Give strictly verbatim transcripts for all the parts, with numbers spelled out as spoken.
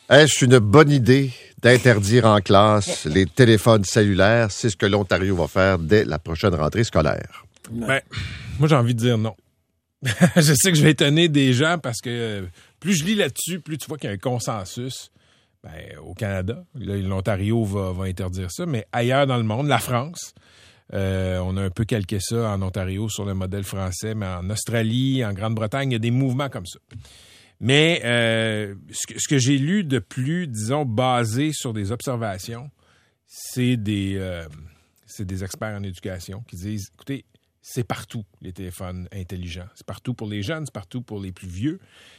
Est-ce une bonne idée d'interdire en classe les téléphones cellulaires? C'est ce que l'Ontario va faire dès la prochaine rentrée scolaire. Ben, moi, j'ai envie de dire non. Je sais que je vais étonner des gens parce que plus je lis là-dessus, plus tu vois qu'il y a un consensus. Ben, au Canada, là, l'Ontario va, va interdire ça, mais ailleurs dans le monde, la France, euh, on a un peu calqué ça en Ontario sur le modèle français, mais en Australie, en Grande-Bretagne, il y a des mouvements comme ça. Mais euh, ce que, ce que j'ai lu de plus, disons, basé sur des observations, c'est des, euh, c'est des experts en éducation qui disent, écoutez, c'est partout les téléphones intelligents. C'est partout pour les jeunes, c'est partout pour les plus vieux.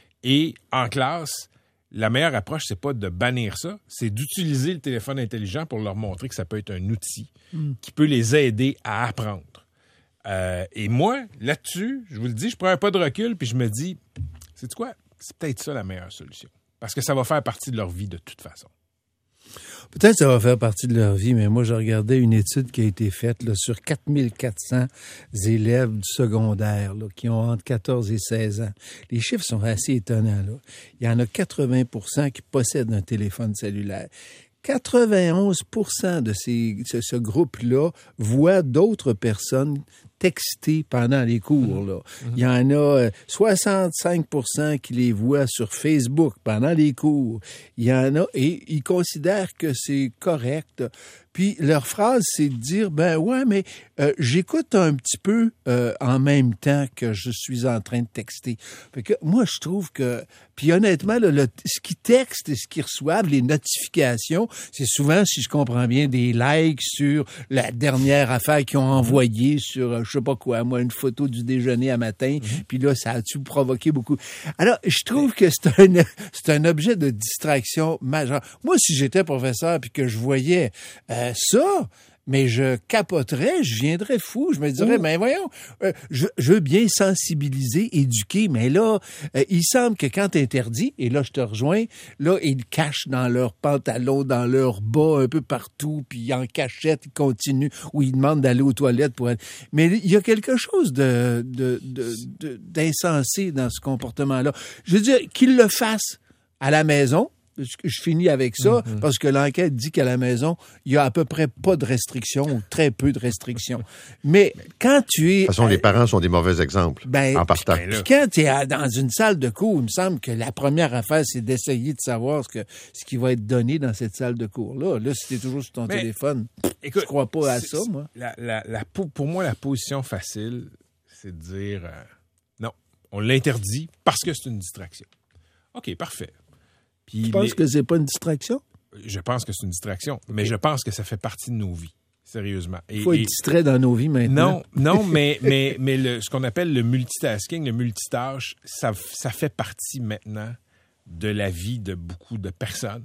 Et en classe, la meilleure approche, c'est pas de bannir ça, c'est d'utiliser le téléphone intelligent pour leur montrer que ça peut être un outil mm. qui peut les aider à apprendre. Euh, et moi, là-dessus, je vous le dis, je prends un pas de recul puis je me dis, sais-tu quoi? C'est peut-être ça la meilleure solution. Parce que ça va faire partie de leur vie de toute façon. Peut-être que ça va faire partie de leur vie, mais moi, je regardais une étude qui a été faite là, sur quatre mille quatre cents élèves du secondaire là, qui ont entre quatorze et seize ans. Les chiffres sont assez étonnants. Là. Il y en a quatre-vingts pour cent qui possèdent un téléphone cellulaire. quatre-vingt-onze pour cent de ces, ce, ce groupe-là voient d'autres personnes texter pendant les cours. Là. Mm-hmm. Il y en a euh, soixante-cinq pour cent qui les voient sur Facebook pendant les cours. Il y en a, et ils considèrent que c'est correct. Puis leur phrase, c'est de dire, ben ouais, mais euh, j'écoute un petit peu euh, en même temps que je suis en train de texter. Fait que moi, je trouve que, puis honnêtement, là, le, ce qu'ils textent et ce qu'ils reçoivent, les notifications, c'est souvent, si je comprends bien, des likes sur la dernière affaire qu'ils ont envoyée sur, euh, je sais pas quoi, moi, une photo du déjeuner à matin, mm-hmm. puis là, ça a-tu provoqué beaucoup. Alors, je trouve que c'est un, c'est un objet de distraction majeur. Moi, si j'étais professeur puis que je voyais euh, ça, mais je capoterais, je viendrais fou. Je me dirais, mais voyons, euh, je, je veux bien sensibiliser, éduquer, mais là, euh, il semble que quand t'interdis, et là, je te rejoins, là, ils cachent dans leurs pantalons, dans leurs bas, un peu partout, puis en cachette, ils continuent, ou ils demandent d'aller aux toilettes pour aller. Mais il y a quelque chose de, de, de, de, d'insensé dans ce comportement-là. Je veux dire, qu'ils le fassent à la maison. Je finis avec ça, mm-hmm. parce que l'enquête dit qu'à la maison, il y a à peu près pas de restrictions ou très peu de restrictions. Mais quand tu es... De toute façon, euh, les parents sont des mauvais exemples ben, en partant. Puis quand tu es dans une salle de cours, il me semble que la première affaire, c'est d'essayer de savoir ce, que, ce qui va être donné dans cette salle de cours-là. Là, si tu es toujours sur ton mais, téléphone, écoute, je crois pas à ça, moi. La, la, la, pour moi, la position facile, c'est de dire euh, non, on l'interdit parce que c'est une distraction. OK, parfait. Puis tu penses les... que c'est pas une distraction? Je pense que c'est une distraction, okay. mais je pense que ça fait partie de nos vies, sérieusement. Et, Il faut être et... distrait dans nos vies maintenant. Non, non, mais, mais, mais le, ce qu'on appelle le multitasking, le multitâche, ça, ça fait partie maintenant de la vie de beaucoup de personnes.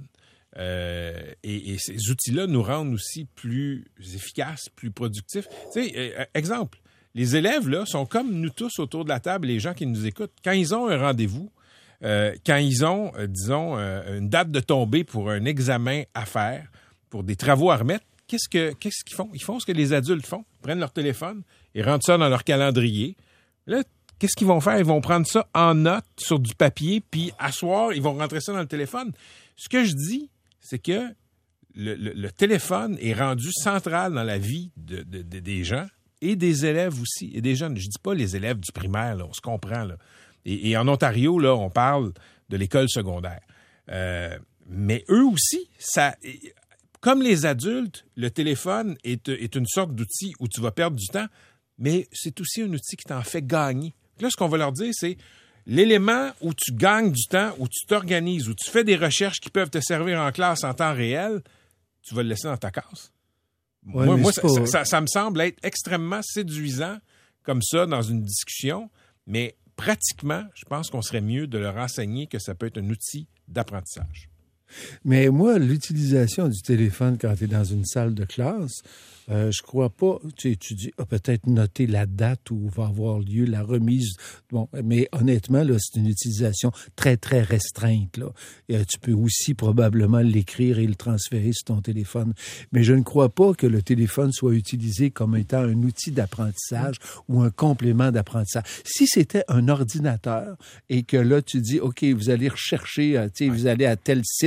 Euh, et, et ces outils-là nous rendent aussi plus efficaces, plus productifs. Tu sais, euh, exemple, les élèves là sont comme nous tous autour de la table, les gens qui nous écoutent. Quand ils ont un rendez-vous, Euh, quand ils ont, euh, disons, euh, une date de tombée pour un examen à faire, pour des travaux à remettre, qu'est-ce que qu'est-ce qu'ils font? Ils font ce que les adultes font. Ils prennent leur téléphone, ils rentrent ça dans leur calendrier. Là, qu'est-ce qu'ils vont faire? Ils vont prendre ça en note sur du papier, puis à soir, ils vont rentrer ça dans le téléphone. Ce que je dis, c'est que le, le, le téléphone est rendu central dans la vie de, de, de, des gens et des élèves aussi, et des jeunes. Je dis pas les élèves du primaire, là, on se comprend, là. Et, et en Ontario, là, on parle de l'école secondaire. Euh, mais eux aussi, ça, comme les adultes, le téléphone est, est une sorte d'outil où tu vas perdre du temps, mais c'est aussi un outil qui t'en fait gagner. Là, ce qu'on va leur dire, c'est l'élément où tu gagnes du temps, où tu t'organises, où tu fais des recherches qui peuvent te servir en classe en temps réel, tu vas le laisser dans ta case. Ouais, moi, moi ça, pas... ça, ça, ça me semble être extrêmement séduisant comme ça dans une discussion, mais pratiquement, je pense qu'on serait mieux de leur enseigner que ça peut être un outil d'apprentissage. Mais moi, l'utilisation du téléphone quand tu es dans une salle de classe, euh, je crois pas, tu étudies, ah, peut-être noter la date où va avoir lieu la remise. Bon, mais honnêtement, là, c'est une utilisation très, très restreinte, là. Et, euh, tu peux aussi probablement l'écrire et le transférer sur ton téléphone. Mais je ne crois pas que le téléphone soit utilisé comme étant un outil d'apprentissage ou un complément d'apprentissage. Si c'était un ordinateur et que là, tu dis, OK, vous allez rechercher, euh, tu sais, vous allez à tel site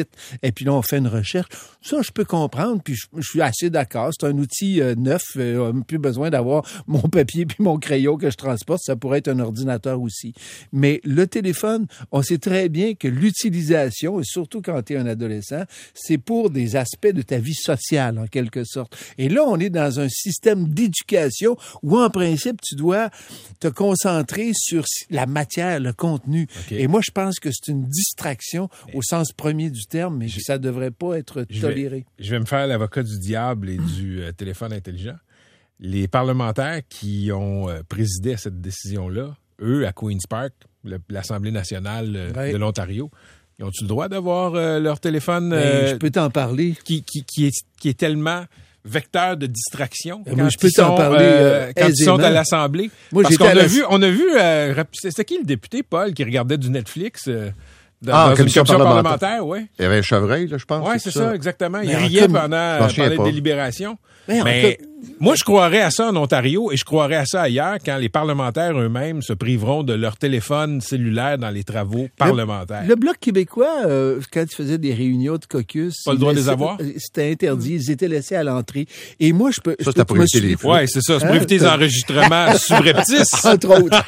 et puis là, on fait une recherche. Ça, je peux comprendre, puis je, je suis assez d'accord. C'est un outil euh, neuf, euh, plus besoin d'avoir mon papier puis mon crayon que je transporte. Ça pourrait être un ordinateur aussi. Mais le téléphone, on sait très bien que l'utilisation, et surtout quand tu es un adolescent, c'est pour des aspects de ta vie sociale, en quelque sorte. Et là, on est dans un système d'éducation où, en principe, tu dois te concentrer sur la matière, le contenu. Okay. Et moi, je pense que c'est une distraction mais, au sens premier du terme, mais je, ça ne devrait pas être toléré. Je vais, je vais me faire l'avocat du diable et du euh, téléphone intelligent. Les parlementaires qui ont euh, présidé à cette décision-là, eux, à Queen's Park, le, l'Assemblée nationale euh, ouais. de l'Ontario, ils ont-tu le droit d'avoir euh, leur téléphone euh, je peux t'en parler. Qui, qui, qui, est, qui est tellement vecteur de distraction quand, Moi, je peux ils, t'en sont, parler, euh, quand ils sont à l'Assemblée? Moi, Parce qu'on a, la... vu, on a vu, euh, c'était qui le député, Paul, qui regardait du Netflix euh, dans, ah, dans commission une commission parlementaire, parlementaire ouais. Il y avait un chevreuil, là, je pense. Oui, c'est, c'est ça, ça, exactement. Il Mais riait comme... pendant, pendant les délibérations. Mais, Mais cas... moi, je croirais à ça en Ontario et je croirais à ça ailleurs quand les parlementaires eux-mêmes se priveront de leur téléphone cellulaire dans les travaux parlementaires. Le, le Bloc québécois, euh, quand ils faisaient des réunions de caucus... Pas le droit de les avoir? C'était interdit. Ils étaient laissés à l'entrée. Et moi, je peux... Ça, c'est pour éviter les Oui, c'est ça. C'est pour éviter les enregistrements subreptices. Entre autres.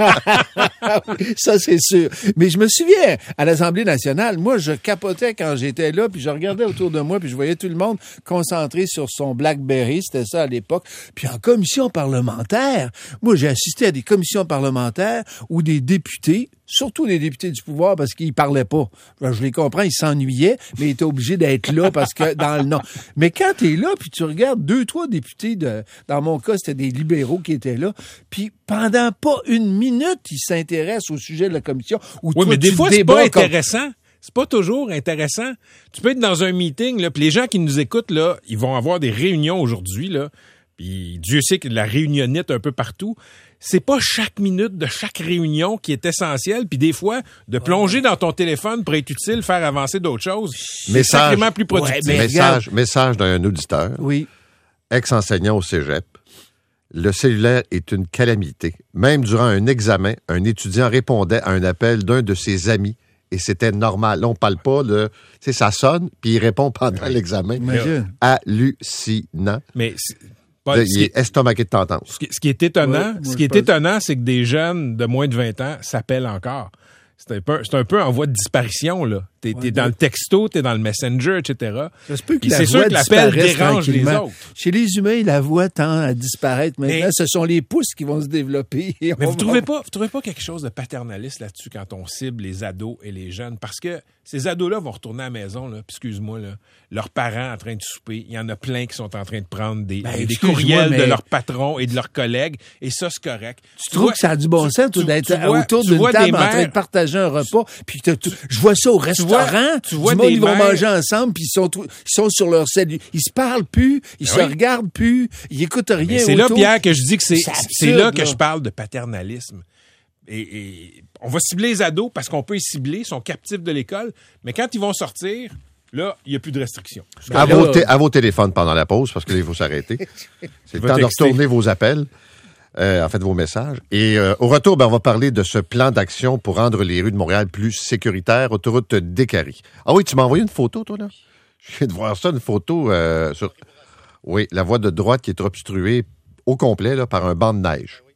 Ça, c'est sûr. Mais je me souviens, à l'Assemblée nationale, moi, je capotais quand j'étais là, puis je regardais autour de moi, puis je voyais tout le monde concentré sur son BlackBerry. C'était ça à l'époque. Puis en commission parlementaire, moi, j'ai assisté à des commissions parlementaires où des députés, surtout les députés du pouvoir, parce qu'ils parlaient pas. Je les comprends, ils s'ennuyaient, mais ils étaient obligés d'être là parce que dans le nom. Mais quand t'es là, puis tu regardes deux, trois députés, de, dans mon cas, c'était des libéraux qui étaient là, puis pendant pas une minute, ils s'intéressent au sujet de la commission. Où oui, toi, mais des fois, c'est pas comme... intéressant. C'est pas toujours intéressant. Tu peux être dans un meeting, là, puis les gens qui nous écoutent, là, ils vont avoir des réunions aujourd'hui, là, puis Dieu sait que la réunionnite un peu partout. C'est pas chaque minute de chaque réunion qui est essentielle, puis des fois, de plonger dans ton téléphone pour être utile, faire avancer d'autres choses, c'est sacrément plus productif. Ouais, message, message d'un auditeur, oui. ex-enseignant au cégep. Le cellulaire est une calamité. Même durant un examen, un étudiant répondait à un appel d'un de ses amis et c'était normal. Là, on parle pas de... Tu sais, ça sonne, puis il répond pendant oui. l'examen. Imagine. Hallucinant. Mais... Paul, là, il est estomaqué de t'entendre. Ce qui, ce qui est étonnant, ouais, ce qui est pense... étonnant, c'est que des jeunes de moins de vingt ans s'appellent encore. C'est un peu, c'est un peu en voie de disparition, là. T'es, ouais, t'es dans le texto, t'es dans le Messenger, et cetera. Ça se peut que la c'est voix sûr que l'appel dérange les autres. Chez les humains, la voix tend à disparaître. Maintenant, mais, ce sont les pouces qui vont se développer. Mais vous va... trouvez pas, vous trouvez pas quelque chose de paternaliste là-dessus quand on cible les ados et les jeunes? Parce que ces ados-là vont retourner à la maison, là, excuse-moi, là, leurs parents en train de souper. Il y en a plein qui sont en train de prendre des, ben, des courriels mais... de leurs patrons et de leurs collègues. Et ça, c'est correct. Tu, tu trouves vois, que ça a du bon sens, tu, d'être tu vois, autour d'une table en train de partager un repas? Puis je vois ça au restaurant. Tu vois, du monde, ils vont mères... manger ensemble, puis ils sont, ils sont sur leur cellule. Ils se parlent plus, ils ben se oui. regardent plus, ils écoutent rien. Mais c'est autour. là, Pierre, que je dis que c'est, c'est, absurde, c'est là que là. je parle de paternalisme. Et, et on va cibler les ados parce qu'on peut les cibler, ils sont captifs de l'école, mais quand ils vont sortir, là, il n'y a plus de restrictions. À, là, vos t- à vos téléphones pendant la pause, parce que là, il faut s'arrêter. C'est le temps texter. de retourner vos appels. Euh, en fait, vos messages. Et euh, au retour, ben, on va parler de ce plan d'action pour rendre les rues de Montréal plus sécuritaires, autoroute d'Écarie. Ah oui, tu m'as envoyé une photo, toi, là? Je viens de voir ça, une photo euh, sur... Oui, la voie de droite qui est obstruée au complet là, par un banc de neige.